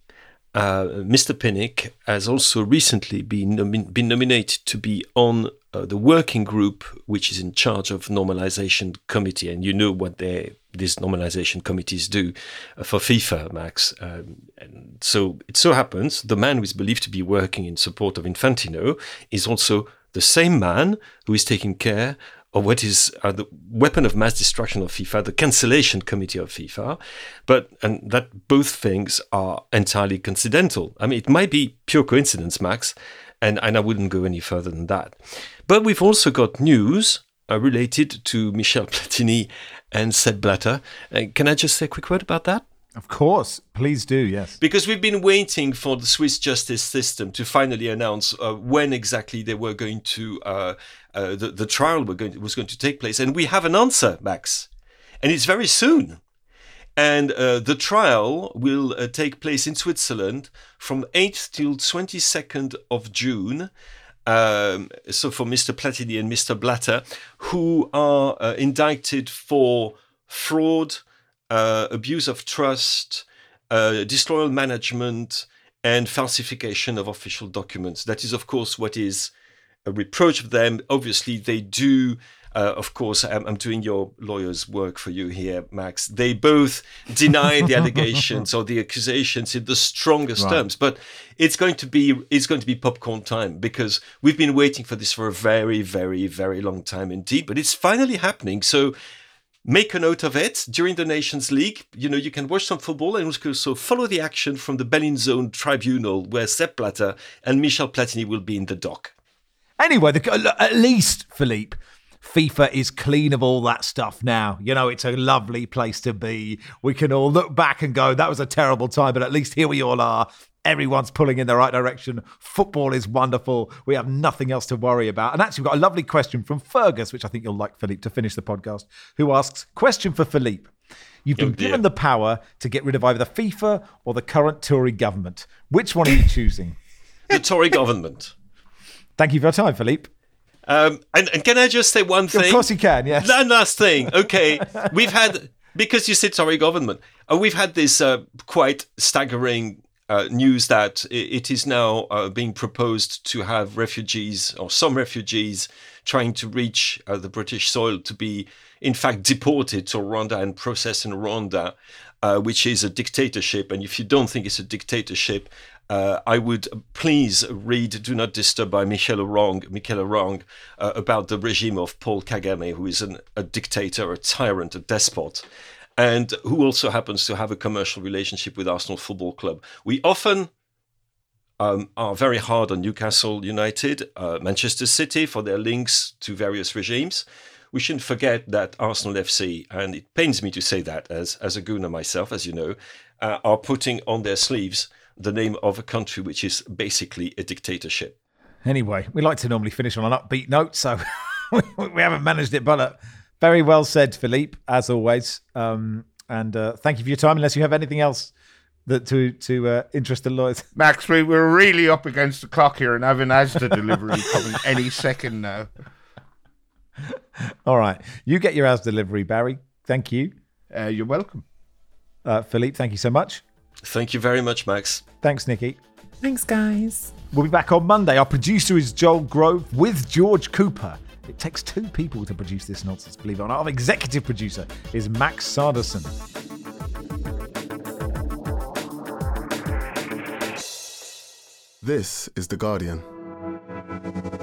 Mr. Pinnick has also recently been nominated to be on the working group which is in charge of normalization committee. And you know what these normalization committees do for FIFA, Max. And so it so happens the man who is believed to be working in support of Infantino is also the same man who is taking care of what is the weapon of mass destruction of FIFA, the cancellation committee of FIFA, and that both things are entirely coincidental. I mean, it might be pure coincidence, Max, and I wouldn't go any further than that. But we've also got news related to Michel Platini and Sepp Blatter. Can I just say a quick word about that? Of course, please do, yes. Because we've been waiting for the Swiss justice system to finally announce when exactly they were going to, the trial was going to take place. And we have an answer, Max. And it's very soon. And the trial will take place in Switzerland from 8th till 22nd of June. So for Mr. Platini and Mr. Blatter, who are indicted for fraud, abuse of trust, disloyal management, and falsification of official documents. That is, of course, what is a reproach of them. Obviously, they do, of course, I'm doing your lawyer's work for you here, Max. They both deny the allegations or the accusations in the strongest terms. But it's going to be popcorn time, because we've been waiting for this for a very, very, very long time indeed. But it's finally happening. So make a note of it during the Nations League. You can watch some football and also follow the action from the Bellinzone Tribunal, where Sepp Blatter and Michel Platini will be in the dock. Anyway, at least, Philippe, FIFA is clean of all that stuff now. It's a lovely place to be. We can all look back and go, that was a terrible time, but at least here we all are. Everyone's pulling in the right direction. Football is wonderful. We have nothing else to worry about. And actually, we've got a lovely question from Fergus, which I think you'll like, Philippe, to finish the podcast, who asks, question for Philippe. You've been given the power to get rid of either FIFA or the current Tory government. Which one are you choosing? The Tory government. Thank you for your time, Philippe. And can I just say one thing? Of course you can, yes. One last thing. Okay. We've had, because you said Tory government, we've had this quite staggering news that it is now being proposed to have refugees, or some refugees, trying to reach the British soil to be, in fact, deported to Rwanda and processed in Rwanda, which is a dictatorship. And if you don't think it's a dictatorship, I would please read Do Not Disturb by Michel Orang about the regime of Paul Kagame, who is a dictator, a tyrant, a despot, and who also happens to have a commercial relationship with Arsenal Football Club. We often are very hard on Newcastle United, Manchester City for their links to various regimes. We shouldn't forget that Arsenal FC, and it pains me to say that as a Gooner myself, as you know, are putting on their sleeves the name of a country which is basically a dictatorship. Anyway, we like to normally finish on an upbeat note, so we haven't managed it, but very well said, Philippe, as always. And thank you for your time, unless you have anything else that to interest the lawyers. Max, we're really up against the clock here and having Asda delivery coming any second now. All right. You get your Asda delivery, Barry. Thank you. You're welcome. Philippe, thank you so much. Thank you very much, Max. Thanks, Nikki. Thanks, guys. We'll be back on Monday. Our producer is Joel Grove with George Cooper. It takes two people to produce this nonsense, believe it or not. Our executive producer is Max Sarderson. This is The Guardian.